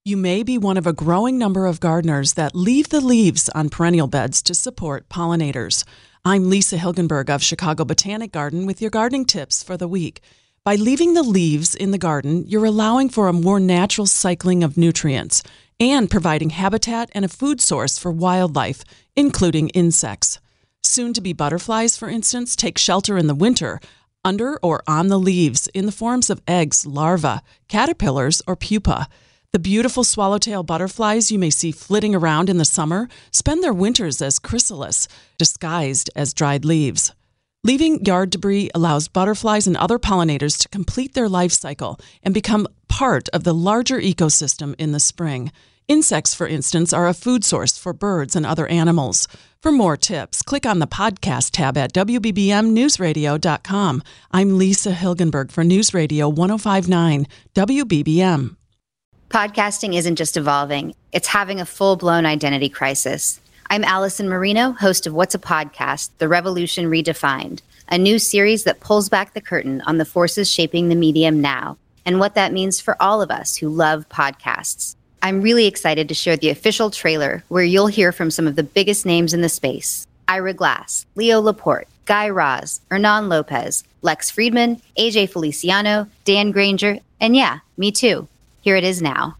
You may be one of a growing number of gardeners that leave the leaves on perennial beds to support pollinators. I'm Lisa Hilgenberg of Chicago Botanic Garden with your gardening tips for the week. By leaving the leaves in the garden, you're allowing for a more natural cycling of nutrients and providing habitat and a food source for wildlife, including insects. Soon-to-be butterflies, for instance, take shelter in the winter under or on the leaves in the forms of eggs, larvae, caterpillars, or pupa. The beautiful swallowtail butterflies you may see flitting around in the summer spend their winters as chrysalis, disguised as dried leaves. Leaving yard debris allows butterflies and other pollinators to complete their life cycle and become part of the larger ecosystem in the spring. Insects, for instance, are a food source for birds and other animals. For more tips, click on the podcast tab at WBBMNewsRadio.com. I'm Lisa Hilgenberg for News Radio 105.9 WBBM. Podcasting isn't just evolving, it's having a full-blown identity crisis. I'm Allison Marino, host of What's a Podcast? The Revolution Redefined, a new series that pulls back the curtain on the forces shaping the medium now and what that means for all of us who love podcasts. I'm really excited to share the official trailer where you'll hear from some of the biggest names in the space. Ira Glass, Leo Laporte, Guy Raz, Hernan Lopez, Lex Friedman, AJ Feliciano, Dan Granger, and yeah, me too. Here it is now.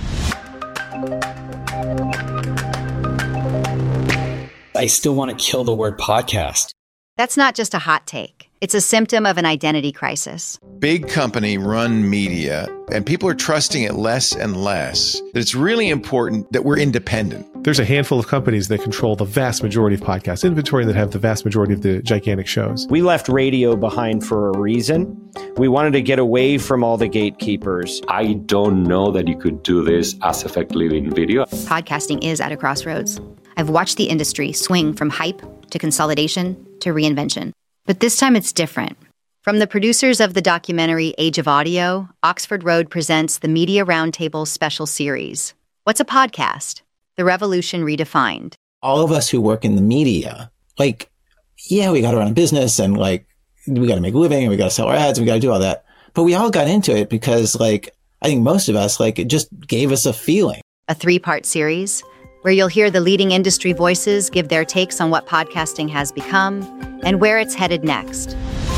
I still want to kill the word podcast. That's not just a hot take. It's a symptom of an identity crisis. Big company run media, and people are trusting it less and less. That it's really important that we're independent. There's a handful of companies that control the vast majority of podcast inventory that have the vast majority of the gigantic shows. We left radio behind for a reason. We wanted to get away from all the gatekeepers. I don't know that you could do this as effectively in video. Podcasting is at a crossroads. I've watched the industry swing from hype to consolidation to reinvention. But this time it's different. From the producers of the documentary Age of Audio, Oxford Road presents the Media Roundtable special series. What's a podcast? The Revolution Redefined. All of us who work in the media, we got to run a business and we got to make a living and we got to sell our ads and we got to do all that. But we all got into it because I think most of us, it just gave us a feeling. A 3-part series where you'll hear the leading industry voices give their takes on what podcasting has become and where it's headed next.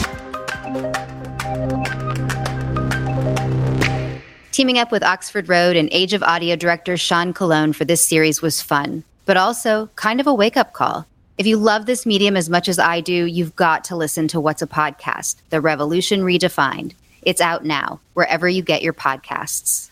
Teaming up with Oxford Road and Age of Audio director Sean Colon for this series was fun, but also kind of a wake-up call. If you love this medium as much as I do, you've got to listen to What's a Podcast? The Revolution Redefined. It's out now, wherever you get your podcasts.